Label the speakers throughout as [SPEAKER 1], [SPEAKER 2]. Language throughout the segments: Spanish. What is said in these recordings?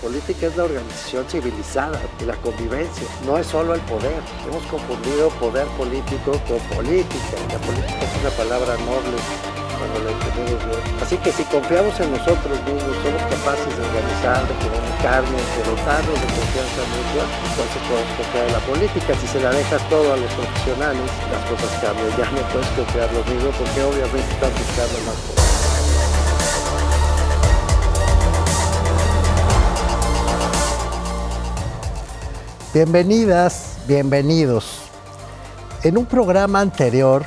[SPEAKER 1] política es la organización civilizada y la convivencia, no es solo el poder. Hemos confundido poder político con política. La política es una palabra noble cuando la entendemos bien. Así que si confiamos en nosotros mismos, somos capaces de organizar, de comunicarnos, de dotarnos de confianza mutua, entonces podemos confiar en la política. Si se la dejas todo a los profesionales, las cosas cambian. Ya no puedes confiar lo mismo porque obviamente están buscando más poder. Bienvenidas, bienvenidos. En un programa anterior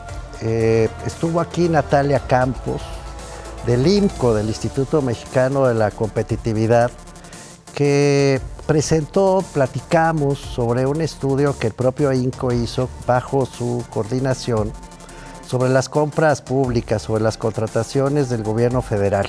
[SPEAKER 1] estuvo aquí Natalia Campos, del IMCO, del Instituto Mexicano de la Competitividad, que platicamos sobre un estudio que el propio IMCO hizo bajo su coordinación sobre las compras públicas, sobre las contrataciones del gobierno federal.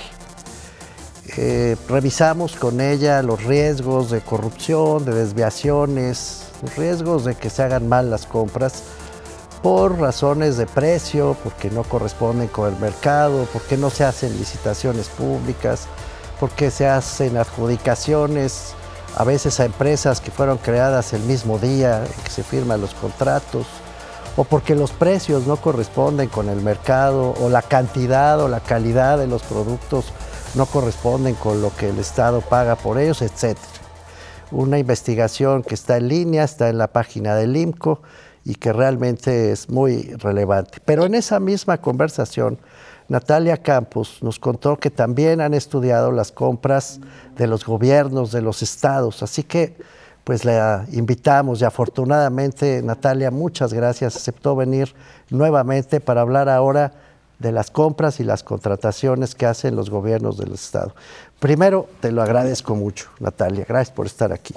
[SPEAKER 1] Revisamos con ella los riesgos de corrupción, de desviaciones, los riesgos de que se hagan mal las compras por razones de precio, porque no corresponden con el mercado, porque no se hacen licitaciones públicas, porque se hacen adjudicaciones a veces a empresas que fueron creadas el mismo día en que se firman los contratos, o porque los precios no corresponden con el mercado, o la cantidad o la calidad de los productos no corresponden con lo que el Estado paga por ellos, etc. Una investigación que está en línea, está en la página del IMCO y que realmente es muy relevante. Pero en esa misma conversación, Natalia Campos nos contó que también han estudiado las compras de los gobiernos, de los estados. Así que pues la invitamos y afortunadamente Natalia, muchas gracias, aceptó venir nuevamente para hablar ahora de las compras y las contrataciones que hacen los gobiernos del Estado. Primero, te lo agradezco mucho, Natalia. Gracias por estar aquí.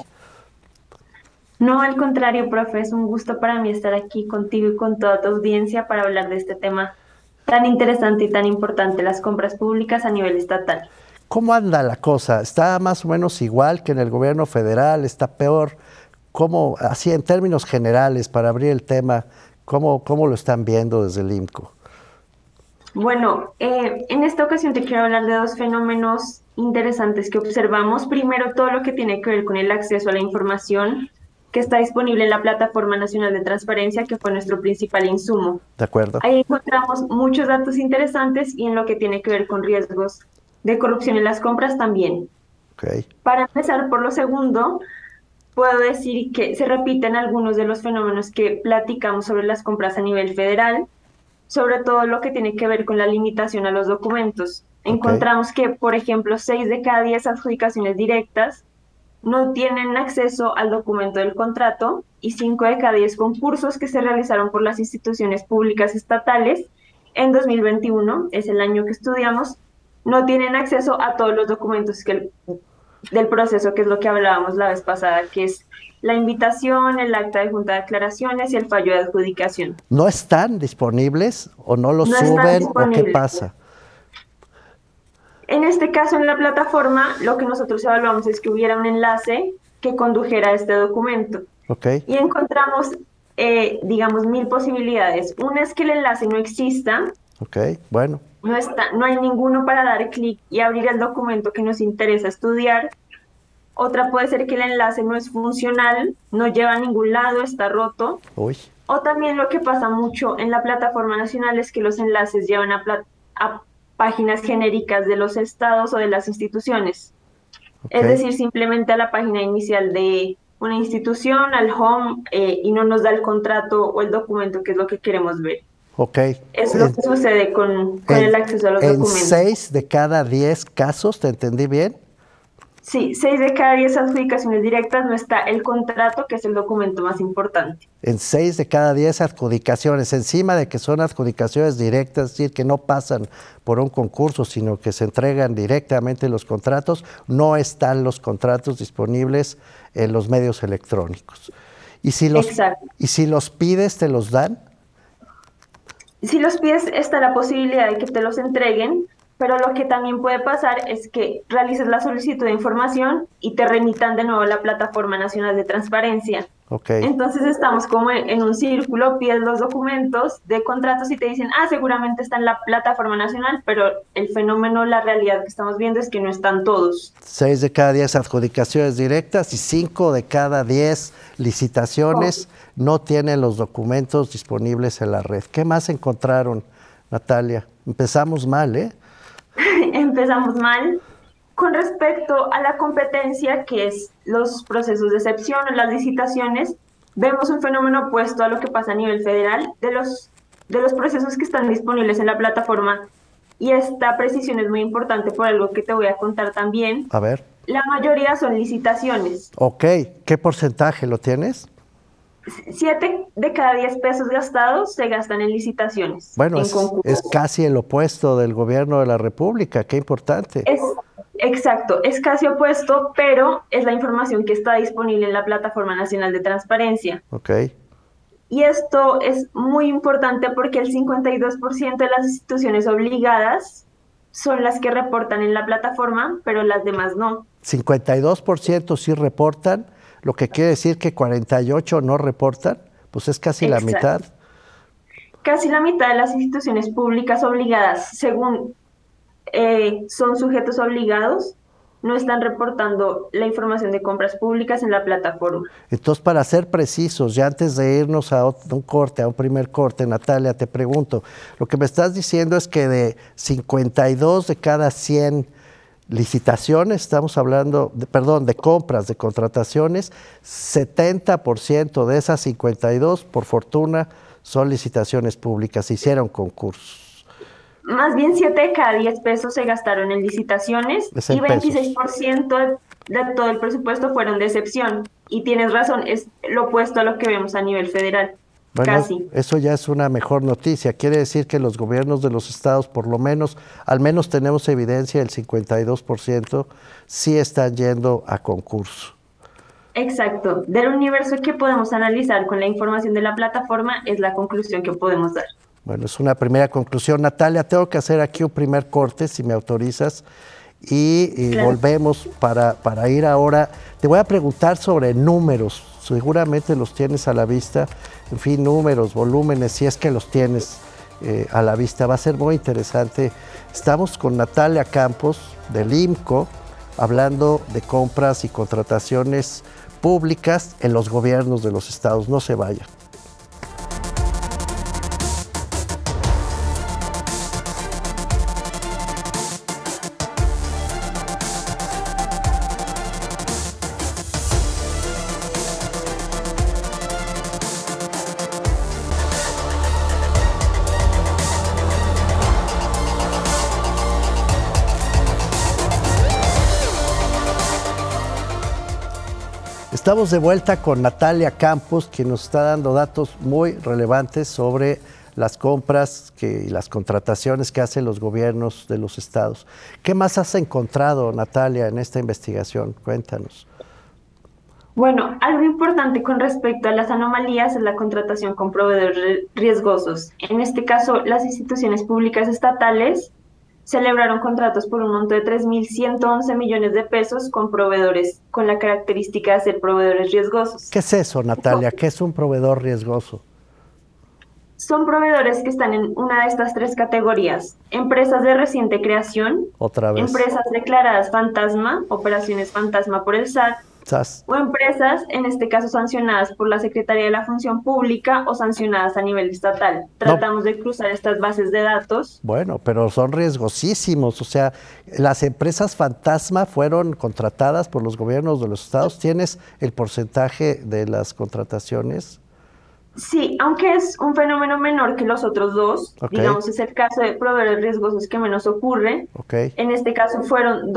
[SPEAKER 2] No, al contrario, profe, es un gusto para mí estar aquí contigo y con toda tu audiencia para hablar de este tema tan interesante y tan importante, las compras públicas a nivel estatal.
[SPEAKER 1] ¿Cómo anda la cosa? ¿Está más o menos igual que en el gobierno federal? ¿Está peor? ¿Cómo, así en términos generales, para abrir el tema, cómo lo están viendo desde el IMCO?
[SPEAKER 2] Bueno, en esta ocasión te quiero hablar de dos fenómenos interesantes que observamos. Primero, todo lo que tiene que ver con el acceso a la información que está disponible en la Plataforma Nacional de Transparencia, que fue nuestro principal insumo.
[SPEAKER 1] De acuerdo.
[SPEAKER 2] Ahí encontramos muchos datos interesantes y en lo que tiene que ver con riesgos de corrupción en las compras también.
[SPEAKER 1] Okay.
[SPEAKER 2] Para empezar por lo segundo, puedo decir que se repiten algunos de los fenómenos que platicamos sobre las compras a nivel federal, sobre todo lo que tiene que ver con la limitación a los documentos. Encontramos que, por ejemplo, 6 de cada 10 adjudicaciones directas no tienen acceso al documento del contrato y 5 de cada 10 concursos que se realizaron por las instituciones públicas estatales en 2021, es el año que estudiamos, no tienen acceso a todos los documentos del proceso, que es lo que hablábamos la vez pasada, que es la invitación, el acta de junta de declaraciones y el fallo de adjudicación.
[SPEAKER 1] ¿No están disponibles o no los suben o qué pasa?
[SPEAKER 2] En este caso, en la plataforma, lo que nosotros evaluamos es que hubiera un enlace que condujera a este documento. Y encontramos, digamos, 1000 posibilidades. Una es que el enlace no exista.
[SPEAKER 1] Bueno.
[SPEAKER 2] No hay ninguno para dar clic y abrir el documento que nos interesa estudiar. Otra puede ser que el enlace no es funcional, no lleva a ningún lado, está roto.
[SPEAKER 1] Uy.
[SPEAKER 2] O también lo que pasa mucho en la plataforma nacional es que los enlaces llevan a páginas genéricas de los estados o de las instituciones. Es decir, simplemente a la página inicial de una institución, al home, y no nos da el contrato o el documento, que es lo que queremos ver. Es lo que sucede con el acceso a los documentos.
[SPEAKER 1] ¿En 6 de cada 10 casos, te entendí bien?
[SPEAKER 2] Sí, 6 de cada 10 adjudicaciones directas no está el contrato, que es el documento más importante.
[SPEAKER 1] En 6 de cada 10 adjudicaciones, encima de que son adjudicaciones directas, es decir, que no pasan por un concurso, sino que se entregan directamente los contratos, no están los contratos disponibles en los medios electrónicos. ¿Y si los pides, te los dan?
[SPEAKER 2] Si los pides, está la posibilidad de que te los entreguen, pero lo que también puede pasar es que realices la solicitud de información y te remitan de nuevo a la Plataforma Nacional de Transparencia.
[SPEAKER 1] Ok.
[SPEAKER 2] Entonces estamos como en un círculo, pides los documentos de contratos y te dicen, ah, seguramente está en la plataforma nacional, pero el fenómeno, la realidad que estamos viendo es que no están todos.
[SPEAKER 1] 6 de cada 10 adjudicaciones directas y 5 de cada 10
[SPEAKER 2] Oh.
[SPEAKER 1] licitaciones no tienen los documentos disponibles en la red. ¿Qué más encontraron, Natalia? Empezamos mal, ¿eh?
[SPEAKER 2] Empezamos mal. Con respecto a la competencia, que es los procesos de excepción o las licitaciones, vemos un fenómeno opuesto a lo que pasa a nivel federal de los procesos que están disponibles en la plataforma. Y esta precisión es muy importante por algo que te voy a contar también.
[SPEAKER 1] A ver.
[SPEAKER 2] La mayoría son licitaciones.
[SPEAKER 1] Ok, ¿qué porcentaje lo tienes?
[SPEAKER 2] 7 de cada 10 pesos gastados se gastan en licitaciones,
[SPEAKER 1] Bueno,
[SPEAKER 2] en
[SPEAKER 1] es
[SPEAKER 2] concursos.
[SPEAKER 1] casi el opuesto del gobierno de la República, qué importante.
[SPEAKER 2] Es exacto, es casi opuesto, pero es la información que está disponible en la Plataforma Nacional de Transparencia.
[SPEAKER 1] Ok.
[SPEAKER 2] Y esto es muy importante porque el 52% de las instituciones obligadas son las que reportan en la plataforma, pero las demás no.
[SPEAKER 1] 52% sí reportan, lo que quiere decir que 48% no reportan, pues es casi la mitad.
[SPEAKER 2] Exacto. Casi la mitad de las instituciones públicas obligadas, según son sujetos obligados, no están reportando la información de compras públicas en la plataforma.
[SPEAKER 1] Entonces, para ser precisos, ya antes de irnos a un corte, a un primer corte, Natalia, te pregunto, lo que me estás diciendo es que de 52 de cada 100 licitaciones, estamos hablando, de compras, de contrataciones, 70% de esas 52, por fortuna, son licitaciones públicas, se hicieron concursos.
[SPEAKER 2] Más bien 7 de cada 10 pesos se gastaron en licitaciones
[SPEAKER 1] Es
[SPEAKER 2] y
[SPEAKER 1] en pesos.
[SPEAKER 2] 26% de todo el presupuesto fueron de excepción. Y tienes razón, es lo opuesto a lo que vemos a nivel federal.
[SPEAKER 1] Bueno,
[SPEAKER 2] Casi.
[SPEAKER 1] eso ya es una mejor noticia. Quiere decir que los gobiernos de los estados, por lo menos, al menos tenemos evidencia, el 52% sí están yendo a concurso.
[SPEAKER 2] Exacto. Del universo que podemos analizar con la información de la plataforma es la conclusión que podemos dar.
[SPEAKER 1] Bueno, es una primera conclusión. Natalia, tengo que hacer aquí un primer corte, si me autorizas, y
[SPEAKER 2] Claro.
[SPEAKER 1] volvemos para ir ahora. Te voy a preguntar sobre números, seguramente los tienes a la vista, en fin, números, volúmenes, si es que los tienes a la vista. Va a ser muy interesante. Estamos con Natalia Campos del IMCO, hablando de compras y contrataciones públicas en los gobiernos de los estados. No se vaya. Estamos de vuelta con Natalia Campos, quien nos está dando datos muy relevantes sobre las compras y las contrataciones que hacen los gobiernos de los estados. ¿Qué más has encontrado, Natalia, en esta investigación? Cuéntanos.
[SPEAKER 2] Bueno, algo importante con respecto a las anomalías es la contratación con proveedores riesgosos. En este caso, las instituciones públicas estatales celebraron contratos por un monto de 3.111 millones de pesos con proveedores con la característica de ser proveedores riesgosos.
[SPEAKER 1] ¿Qué es eso, Natalia? ¿Qué es un proveedor riesgoso?
[SPEAKER 2] Son proveedores que están en una de estas tres categorías: empresas de reciente creación,
[SPEAKER 1] Otra vez.
[SPEAKER 2] empresas declaradas fantasma, operaciones fantasma por el SAT,
[SPEAKER 1] ¿Sas?
[SPEAKER 2] o empresas, en este caso sancionadas por la Secretaría de la Función Pública o sancionadas a nivel estatal.
[SPEAKER 1] No.
[SPEAKER 2] Tratamos de cruzar estas bases de datos.
[SPEAKER 1] Bueno, pero son riesgosísimos. O sea, las empresas fantasma fueron contratadas por los gobiernos de los estados. ¿Tienes el porcentaje de las contrataciones?
[SPEAKER 2] Sí, aunque es un fenómeno menor que los otros dos,
[SPEAKER 1] Ok.
[SPEAKER 2] digamos, es el caso de proveedores riesgosos que menos ocurre.
[SPEAKER 1] Ok.
[SPEAKER 2] En este caso fueron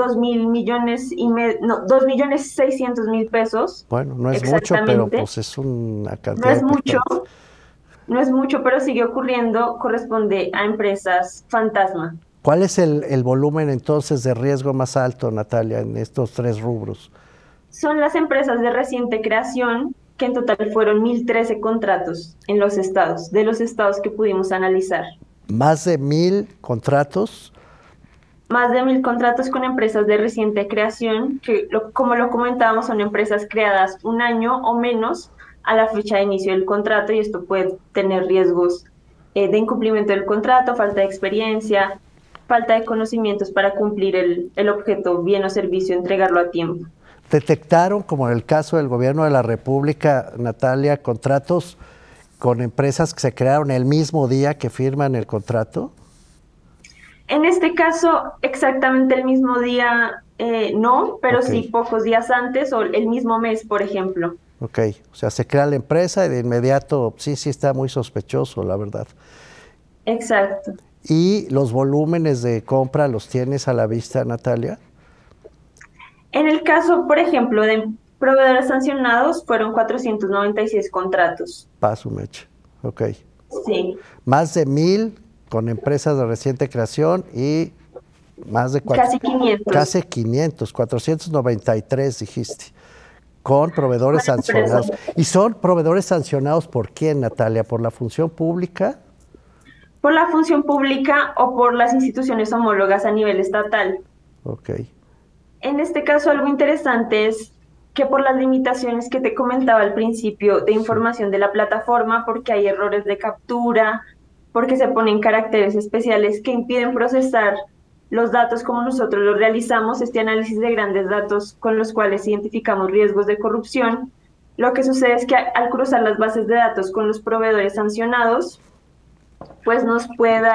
[SPEAKER 2] 2.600.000 pesos.
[SPEAKER 1] Bueno, no es mucho, pero
[SPEAKER 2] Exactamente.
[SPEAKER 1] pues es una
[SPEAKER 2] No
[SPEAKER 1] cantidad
[SPEAKER 2] es mucho,
[SPEAKER 1] importante.
[SPEAKER 2] no es mucho, pero sigue ocurriendo, corresponde a empresas fantasma.
[SPEAKER 1] ¿Cuál es el volumen entonces de riesgo más alto, Natalia, en estos tres rubros?
[SPEAKER 2] Son las empresas de reciente creación, que en total fueron 1.013 contratos en los estados, de los estados que pudimos analizar.
[SPEAKER 1] Más de 1,000 contratos.
[SPEAKER 2] Más de 1.000 contratos con empresas de reciente creación, que como lo comentábamos, son empresas creadas un año o menos, a la fecha de inicio del contrato y esto puede tener riesgos de incumplimiento del contrato, falta de experiencia, falta de conocimientos para cumplir el objeto, bien o servicio, entregarlo a tiempo.
[SPEAKER 1] ¿Detectaron, como en el caso del gobierno de la República, Natalia, contratos con empresas que se crearon el mismo día que firman el contrato?
[SPEAKER 2] En este caso, exactamente el mismo día, no, pero
[SPEAKER 1] Ok,
[SPEAKER 2] sí pocos días antes o el mismo mes, por ejemplo.
[SPEAKER 1] ok. O sea, se crea la empresa y de inmediato, sí, sí está muy sospechoso, la verdad.
[SPEAKER 2] Exacto.
[SPEAKER 1] ¿Y los volúmenes de compra los tienes a la vista, Natalia?
[SPEAKER 2] En el caso, por ejemplo, de proveedores sancionados, fueron 496 contratos.
[SPEAKER 1] Paso, mecha. Ok.
[SPEAKER 2] Sí,
[SPEAKER 1] Más de 1,000 con empresas de reciente creación y más de
[SPEAKER 2] casi 500
[SPEAKER 1] casi 500, 493 dijiste, con proveedores
[SPEAKER 2] con empresas.
[SPEAKER 1] sancionados. ¿Y son proveedores sancionados por quién, Natalia? ¿Por la función pública?
[SPEAKER 2] Por la función pública o por las instituciones homólogas a nivel estatal.
[SPEAKER 1] Ok.
[SPEAKER 2] En este caso, algo interesante es que por las limitaciones que te comentaba al principio de
[SPEAKER 1] Sí.
[SPEAKER 2] información de la plataforma, porque hay errores de captura, porque se ponen caracteres especiales que impiden procesar los datos como nosotros los realizamos, este análisis de grandes datos con los cuales identificamos riesgos de corrupción, lo que sucede es que al cruzar las bases de datos con los proveedores sancionados, pues nos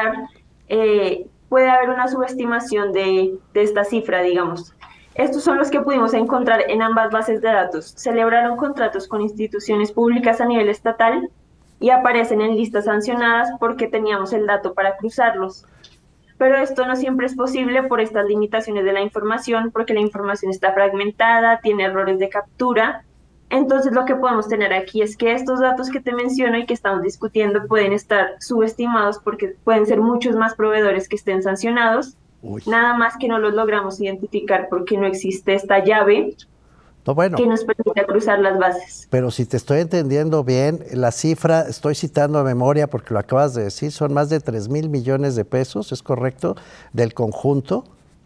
[SPEAKER 2] puede haber una subestimación de esta cifra, digamos. Estos son los que pudimos encontrar en ambas bases de datos. Celebraron contratos con instituciones públicas a nivel estatal y aparecen en listas sancionadas porque teníamos el dato para cruzarlos. Pero esto no siempre es posible por estas limitaciones de la información, porque la información está fragmentada, tiene errores de captura. Entonces, lo que podemos tener aquí es que estos datos que te menciono y que estamos discutiendo pueden estar subestimados porque pueden ser muchos más proveedores que estén sancionados,
[SPEAKER 1] Uy.
[SPEAKER 2] nada más que no los logramos identificar porque no existe esta llave
[SPEAKER 1] No, bueno,
[SPEAKER 2] que nos permita cruzar las bases.
[SPEAKER 1] pero si te estoy entendiendo bien, la cifra, estoy citando a memoria porque lo acabas de decir, son más de 3,000 millones de pesos, ¿es correcto? Del conjunto.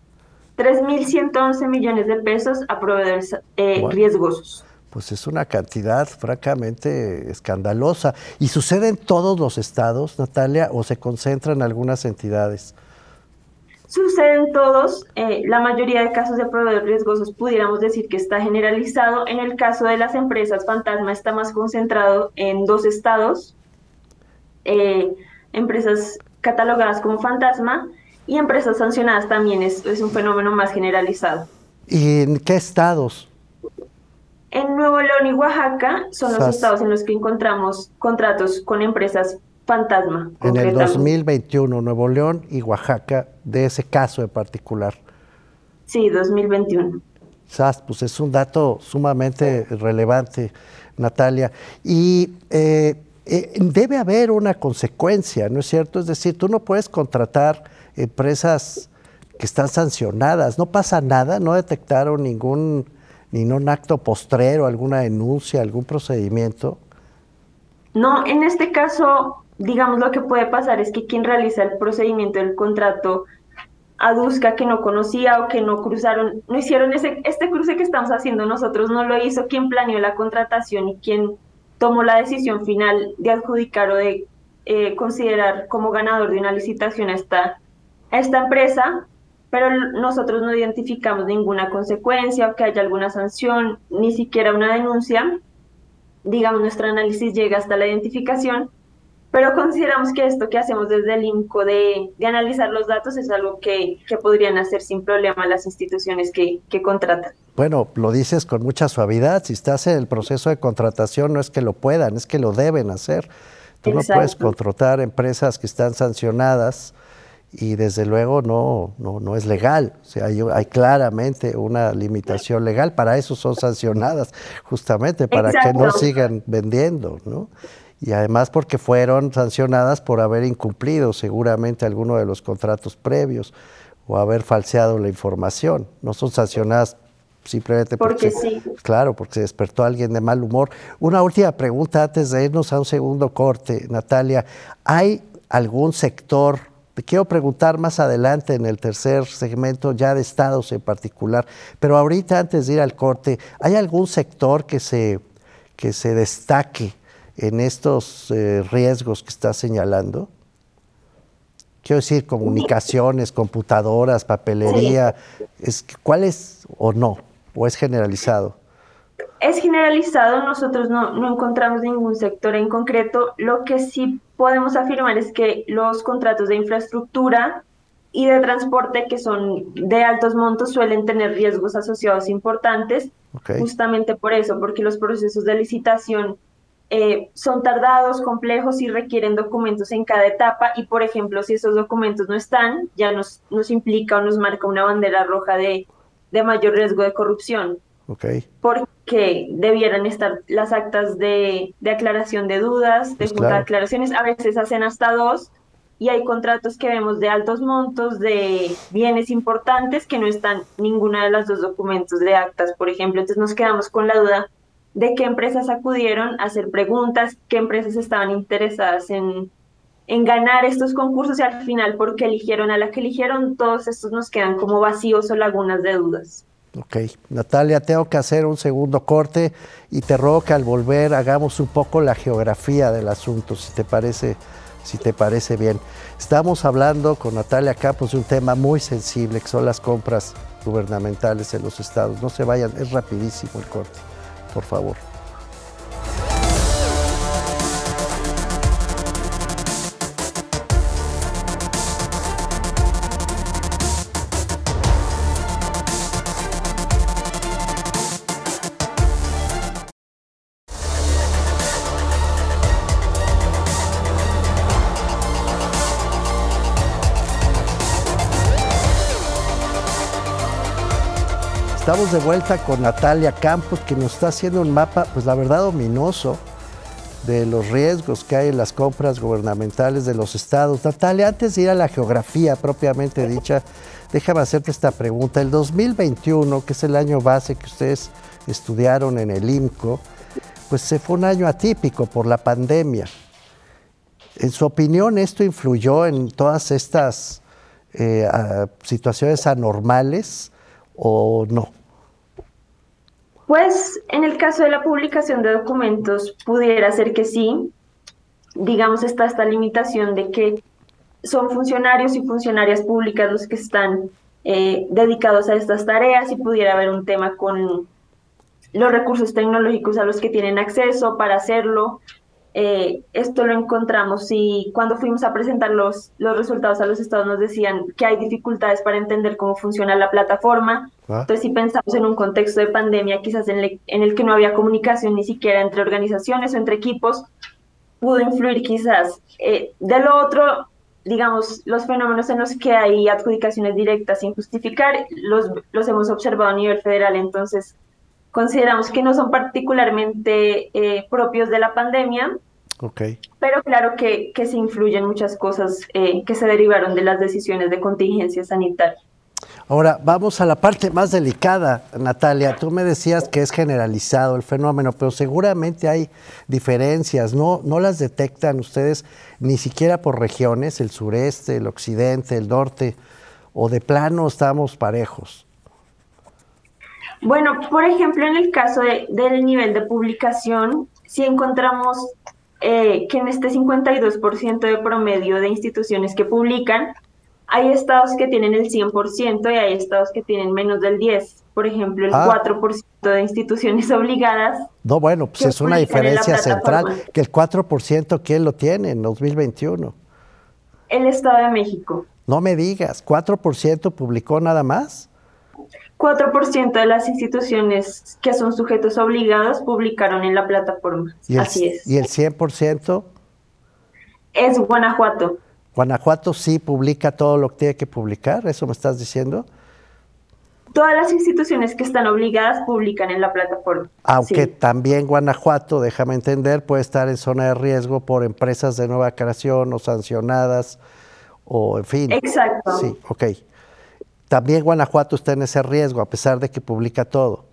[SPEAKER 2] 3.111 millones de pesos a proveedores
[SPEAKER 1] Bueno,
[SPEAKER 2] riesgosos.
[SPEAKER 1] pues es una cantidad francamente escandalosa. ¿Y sucede en todos los estados, Natalia, o se concentra en algunas entidades?
[SPEAKER 2] Suceden todos, la mayoría de casos de proveedores riesgosos pudiéramos decir que está generalizado. En el caso de las empresas fantasma está más concentrado en dos estados, eh, empresas catalogadas como fantasma y empresas sancionadas también es un fenómeno más generalizado.
[SPEAKER 1] ¿Y en qué estados?
[SPEAKER 2] En Nuevo León y Oaxaca son los
[SPEAKER 1] SAS,
[SPEAKER 2] estados en los que encontramos contratos con empresas fantasma,
[SPEAKER 1] en el
[SPEAKER 2] concretamente.
[SPEAKER 1] 2021, Nuevo León y Oaxaca, de ese caso en particular.
[SPEAKER 2] Sí, 2021.
[SPEAKER 1] SAS, pues es un dato sumamente relevante, Natalia. Y debe haber una consecuencia, ¿no es cierto? Es decir, tú no puedes contratar empresas que están sancionadas. No pasa nada, no detectaron ningún acto postrero, alguna denuncia, algún procedimiento.
[SPEAKER 2] No, en este caso, digamos, lo que puede pasar es que quien realiza el procedimiento del contrato aduzca que no conocía o que no cruzaron, no hicieron este cruce que estamos haciendo nosotros, no lo hizo quien planeó la contratación y quien tomó la decisión final de adjudicar o de considerar como ganador de una licitación a esta empresa, pero nosotros no identificamos ninguna consecuencia o que haya alguna sanción, ni siquiera una denuncia. Digamos, nuestro análisis llega hasta la identificación, pero consideramos que esto que hacemos desde el INCO de analizar los datos es algo que podrían hacer sin problema las instituciones que contratan.
[SPEAKER 1] Bueno, lo dices con mucha suavidad. Si estás en el proceso de contratación, no es que lo puedan, es que lo deben hacer. Tú no puedes
[SPEAKER 2] Exacto.
[SPEAKER 1] contratar empresas que están sancionadas y desde luego no es legal. O sea, hay claramente una limitación legal. Para eso son sancionadas, justamente, para que no
[SPEAKER 2] Exacto.
[SPEAKER 1] sigan vendiendo, ¿no? Y además porque fueron sancionadas por haber incumplido seguramente alguno de los contratos previos o haber falseado la información. No son sancionadas simplemente
[SPEAKER 2] Porque
[SPEAKER 1] porque,
[SPEAKER 2] sí.
[SPEAKER 1] claro, porque se despertó alguien de mal humor. Una última pregunta antes de irnos a un segundo corte, Natalia. ¿Hay algún sector, te quiero preguntar más adelante en el tercer segmento ya de estados en particular, pero ahorita antes de ir al corte, ¿hay algún sector que que se destaque en estos riesgos que está señalando? Quiero decir, comunicaciones, computadoras,
[SPEAKER 2] Sí.
[SPEAKER 1] papelería, ¿cuál es o no? ¿O es generalizado?
[SPEAKER 2] Es generalizado, nosotros no encontramos ningún sector en concreto. Lo que sí podemos afirmar es que los contratos de infraestructura y de transporte, que son de altos montos, suelen tener riesgos asociados importantes,
[SPEAKER 1] Ok,
[SPEAKER 2] justamente por eso, porque los procesos de licitación son tardados, complejos y requieren documentos en cada etapa. Y, por ejemplo, si esos documentos no están, ya nos implica o nos marca una bandera roja de mayor riesgo de corrupción
[SPEAKER 1] ok,
[SPEAKER 2] porque debieran estar las actas de aclaración de dudas, de
[SPEAKER 1] pues
[SPEAKER 2] junta de
[SPEAKER 1] claro.
[SPEAKER 2] aclaraciones, a veces hacen hasta dos, y hay contratos que vemos de altos montos, de bienes importantes, que no están ninguna de las dos documentos de actas, por ejemplo. Entonces nos quedamos con la duda de qué empresas acudieron a hacer preguntas, qué empresas estaban interesadas en ganar estos concursos y al final por qué eligieron a la que eligieron. Todos estos nos quedan como vacíos o lagunas de dudas.
[SPEAKER 1] Ok, Natalia, tengo que hacer un segundo corte y te ruego que al volver hagamos un poco la geografía del asunto, si te parece bien. Estamos hablando con Natalia Campos de un tema muy sensible, que son las compras gubernamentales en los estados. No se vayan, es rapidísimo el corte, por favor. Estamos de vuelta con Natalia Campos, que nos está haciendo un mapa, pues la verdad, ominoso de los riesgos que hay en las compras gubernamentales de los estados. Natalia, antes de ir a la geografía propiamente dicha, déjame hacerte esta pregunta. El 2021, que es el año base que ustedes estudiaron en el IMCO, pues se fue un año atípico por la pandemia. En su opinión, ¿esto influyó en todas estas situaciones anormales o no?
[SPEAKER 2] Pues en el caso de la publicación de documentos, pudiera ser que sí. Digamos, está esta limitación de que son funcionarios y funcionarias públicas los que están dedicados a estas tareas y pudiera haber un tema con los recursos tecnológicos a los que tienen acceso para hacerlo. Esto lo encontramos y cuando fuimos a presentar los resultados a los estados nos decían que hay dificultades para entender cómo funciona la plataforma.
[SPEAKER 1] ¿Ah?
[SPEAKER 2] Entonces, si pensamos en un contexto de pandemia, quizás en el que no había comunicación ni siquiera entre organizaciones o entre equipos, pudo influir quizás. De lo otro, digamos, los fenómenos en los que hay adjudicaciones directas sin justificar, los hemos observado a nivel federal. Entonces, consideramos que no son particularmente propios de la pandemia,
[SPEAKER 1] Ok.
[SPEAKER 2] pero claro que se influyen muchas cosas que se derivaron de las decisiones de contingencia sanitaria.
[SPEAKER 1] Ahora, vamos a la parte más delicada, Natalia. Tú me decías que es generalizado el fenómeno, pero seguramente hay diferencias, ¿no? ¿No las detectan ustedes ni siquiera por regiones, el sureste, el occidente, el norte, o de plano estamos parejos?
[SPEAKER 2] Bueno, por ejemplo, en el caso del nivel de publicación, si encontramos que en este 52% de promedio de instituciones que publican, hay estados que tienen el 100% y hay estados que tienen menos del 10%. Por ejemplo, el
[SPEAKER 1] Ah,
[SPEAKER 2] 4% de instituciones obligadas
[SPEAKER 1] no, bueno, pues
[SPEAKER 2] que
[SPEAKER 1] es una
[SPEAKER 2] publican en la
[SPEAKER 1] diferencia central,
[SPEAKER 2] plataforma.
[SPEAKER 1] que el 4%, ¿quién lo tiene en 2021?
[SPEAKER 2] El Estado de México.
[SPEAKER 1] No me digas, ¿4% publicó nada más?
[SPEAKER 2] 4% de las instituciones que son sujetos obligados publicaron en la plataforma.
[SPEAKER 1] ¿Y el,
[SPEAKER 2] Así
[SPEAKER 1] y
[SPEAKER 2] es.
[SPEAKER 1] el 100%?
[SPEAKER 2] Es Guanajuato.
[SPEAKER 1] Guanajuato sí publica todo lo que tiene que publicar, ¿eso me estás diciendo?
[SPEAKER 2] Todas las instituciones que están obligadas publican en la plataforma.
[SPEAKER 1] Aunque
[SPEAKER 2] Sí,
[SPEAKER 1] también Guanajuato, déjame entender, puede estar en zona de riesgo por empresas de nueva creación o sancionadas, o en fin.
[SPEAKER 2] exacto.
[SPEAKER 1] Sí, ok. También Guanajuato está en ese riesgo, a pesar de que publica todo.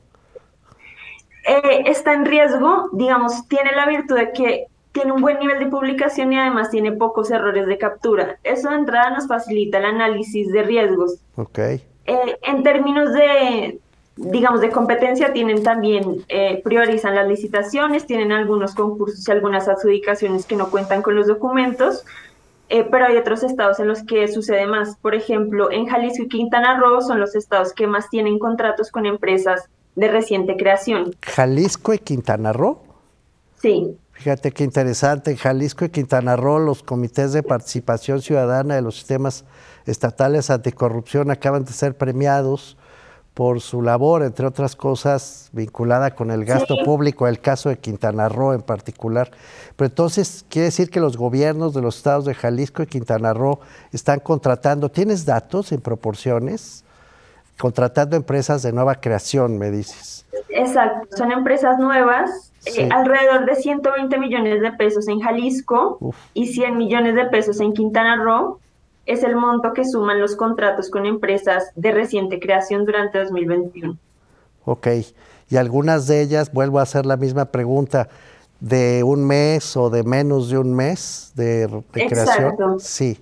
[SPEAKER 2] Está en riesgo, digamos, tiene la virtud de que tiene un buen nivel de publicación y además tiene pocos errores de captura. Eso de entrada nos facilita el análisis de riesgos.
[SPEAKER 1] Ok,
[SPEAKER 2] En términos digamos, de competencia, tienen también, priorizan las licitaciones, tienen algunos concursos y algunas adjudicaciones que no cuentan con los documentos, pero hay otros estados en los que sucede más. Por ejemplo, en Jalisco y Quintana Roo son los estados que más tienen contratos con empresas de reciente creación.
[SPEAKER 1] Jalisco y Quintana Roo.
[SPEAKER 2] Sí.
[SPEAKER 1] Fíjate qué interesante, en Jalisco y Quintana Roo los comités de participación ciudadana de los sistemas estatales anticorrupción acaban de ser premiados por su labor, entre otras cosas, vinculada con el gasto
[SPEAKER 2] Sí.
[SPEAKER 1] público, el caso de Quintana Roo en particular. Pero entonces, quiere decir que los gobiernos de los estados de Jalisco y Quintana Roo están contratando, ¿tienes datos en proporciones? Contratando empresas de nueva creación, me dices.
[SPEAKER 2] Exacto, son empresas nuevas,
[SPEAKER 1] Sí.
[SPEAKER 2] alrededor de 120 millones de pesos en Jalisco
[SPEAKER 1] Uf.
[SPEAKER 2] y 100 millones de pesos en Quintana Roo es el monto que suman los contratos con empresas de reciente creación durante 2021.
[SPEAKER 1] Ok, y algunas de ellas, vuelvo a hacer la misma pregunta, ¿de un mes o de menos de un mes de creación?
[SPEAKER 2] Exacto.
[SPEAKER 1] Sí,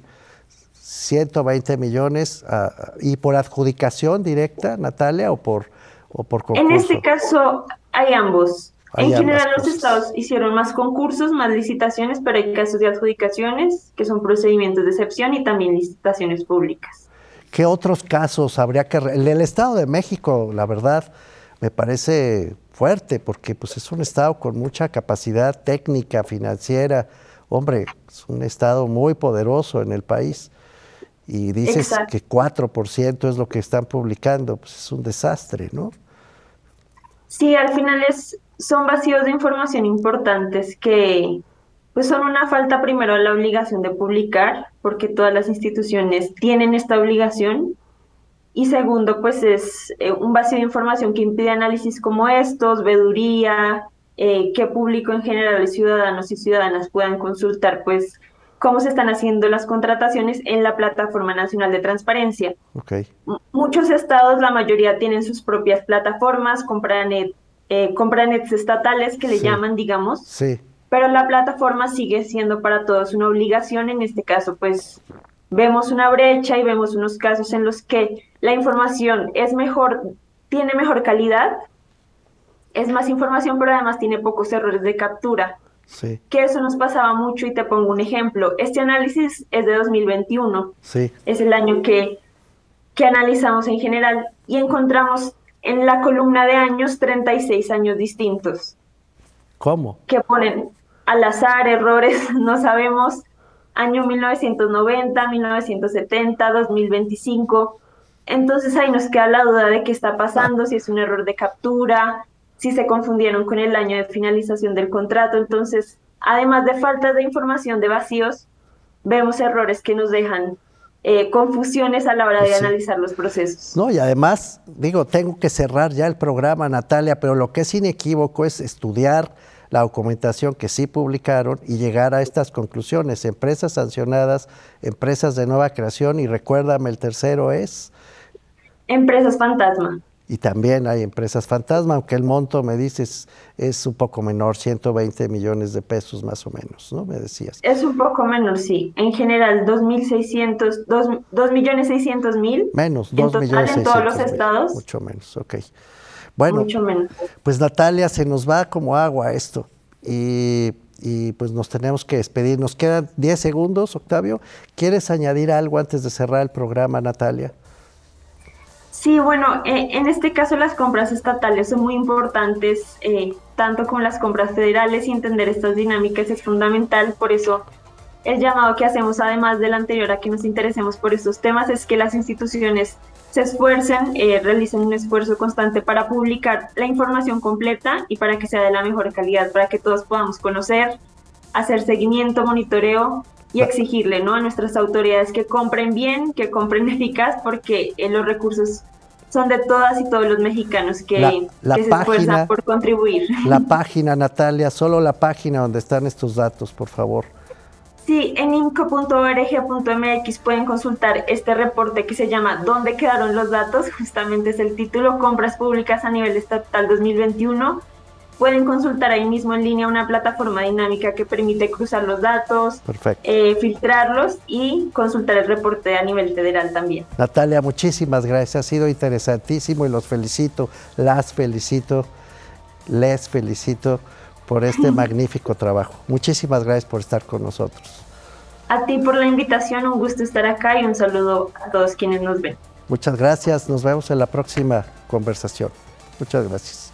[SPEAKER 1] 120 millones. ¿Y por adjudicación directa, Natalia, o por
[SPEAKER 2] En
[SPEAKER 1] concurso?
[SPEAKER 2] este caso hay ambos.
[SPEAKER 1] Hay
[SPEAKER 2] En
[SPEAKER 1] ambas
[SPEAKER 2] general los
[SPEAKER 1] cosas.
[SPEAKER 2] estados hicieron más concursos, más licitaciones, pero hay casos de adjudicaciones que son procedimientos de excepción y también licitaciones públicas.
[SPEAKER 1] ¿Qué otros casos habría que... El del Estado de México, la verdad, me parece fuerte, porque pues, es un estado con mucha capacidad técnica, financiera. Hombre, es un estado muy poderoso en el país. Y dices
[SPEAKER 2] Exacto.
[SPEAKER 1] que 4% es lo que están publicando, pues es un desastre, ¿no?
[SPEAKER 2] Sí, al final son vacíos de información importantes que pues son una falta primero a la obligación de publicar, porque todas las instituciones tienen esta obligación, y segundo, pues es un vacío de información que impide análisis como estos, veeduría, que público en general, y ciudadanos y ciudadanas puedan consultar, pues cómo se están haciendo las contrataciones en la Plataforma Nacional de Transparencia.
[SPEAKER 1] Ok,
[SPEAKER 2] Muchos estados, la mayoría tienen sus propias plataformas, compranets estatales que le
[SPEAKER 1] sí,
[SPEAKER 2] llaman, digamos,
[SPEAKER 1] sí,
[SPEAKER 2] pero la plataforma sigue siendo para todos una obligación. En este caso, pues vemos una brecha y vemos unos casos en los que la información es mejor, tiene mejor calidad, es más información, pero además tiene pocos errores de captura,
[SPEAKER 1] sí,
[SPEAKER 2] que eso nos pasaba mucho y te pongo un ejemplo. Este análisis es de 2021,
[SPEAKER 1] sí.
[SPEAKER 2] es el año que analizamos en general y encontramos en la columna de años 36 años distintos
[SPEAKER 1] ¿Cómo?
[SPEAKER 2] que ponen al azar, errores, no sabemos, año 1990, 1970, 2025. Entonces ahí nos queda la duda de qué está pasando, si es un error de captura, si se confundieron con el año de finalización del contrato. Entonces, además de faltas de información, de vacíos, vemos errores que nos dejan confusiones a la hora
[SPEAKER 1] Pues
[SPEAKER 2] de
[SPEAKER 1] sí.
[SPEAKER 2] analizar los procesos.
[SPEAKER 1] No, y además, digo, tengo que cerrar ya el programa, Natalia, pero lo que es inequívoco es estudiar la documentación que sí publicaron y llegar a estas conclusiones. Empresas sancionadas, empresas de nueva creación, y recuérdame, el tercero es,
[SPEAKER 2] Empresas fantasma.
[SPEAKER 1] y también hay empresas fantasma, aunque el monto, me dices, es un poco menor, 120 millones de pesos más o menos, ¿no? Me decías.
[SPEAKER 2] Es un poco menor, sí. En general, 2.600.000
[SPEAKER 1] Menos,
[SPEAKER 2] en
[SPEAKER 1] 2
[SPEAKER 2] total
[SPEAKER 1] millones
[SPEAKER 2] en todos los
[SPEAKER 1] 600 mil,
[SPEAKER 2] estados,
[SPEAKER 1] mucho menos, ok. Bueno,
[SPEAKER 2] mucho menos.
[SPEAKER 1] pues Natalia, se nos va como agua esto y pues nos tenemos que despedir. Nos quedan 10 segundos, Octavio. ¿Quieres añadir algo antes de cerrar el programa, Natalia?
[SPEAKER 2] Sí, bueno, en este caso las compras estatales son muy importantes, tanto como las compras federales, y entender estas dinámicas es fundamental. Por eso el llamado que hacemos, además del anterior, a que nos interesemos por estos temas, es que las instituciones se esfuercen, realicen un esfuerzo constante para publicar la información completa y para que sea de la mejor calidad, para que todos podamos conocer, hacer seguimiento, monitoreo y exigirle, ¿no?, a nuestras autoridades que compren bien, que compren eficaz, porque los recursos son de todas y todos los mexicanos que se esfuerzan por contribuir.
[SPEAKER 1] La página, Natalia, solo la página donde están estos datos, por favor.
[SPEAKER 2] Sí, en inco.org.mx pueden consultar este reporte que se llama ¿Dónde quedaron los datos? Justamente es el título, Compras Públicas a nivel estatal 2021. pueden consultar ahí mismo en línea una plataforma dinámica que permite cruzar los datos,
[SPEAKER 1] Perfecto.
[SPEAKER 2] filtrarlos y consultar el reporte a nivel federal también.
[SPEAKER 1] Natalia, muchísimas gracias. Ha sido interesantísimo y los felicito, las felicito, les felicito por este magnífico trabajo. Muchísimas gracias por estar con nosotros.
[SPEAKER 2] A ti por la invitación, un gusto estar acá y un saludo a todos quienes nos ven.
[SPEAKER 1] Muchas gracias. Nos vemos en la próxima conversación. Muchas gracias.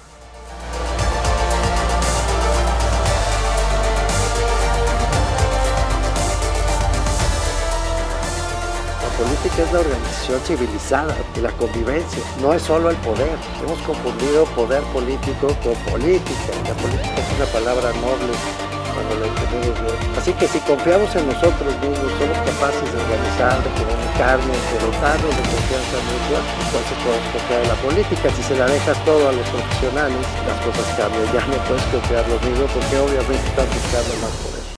[SPEAKER 1] La política es la organización civilizada de la convivencia, no es solo el poder. Hemos confundido poder político con política. La política es una palabra noble cuando la entendemos bien. Así que si confiamos en nosotros mismos, somos capaces de organizar, de comunicarnos, de dotarnos de confianza mutua, entonces podemos confiar en la política. Si se la dejas todo a los profesionales, las cosas cambian. Ya no puedes confiar lo mismo porque obviamente están buscando más poder.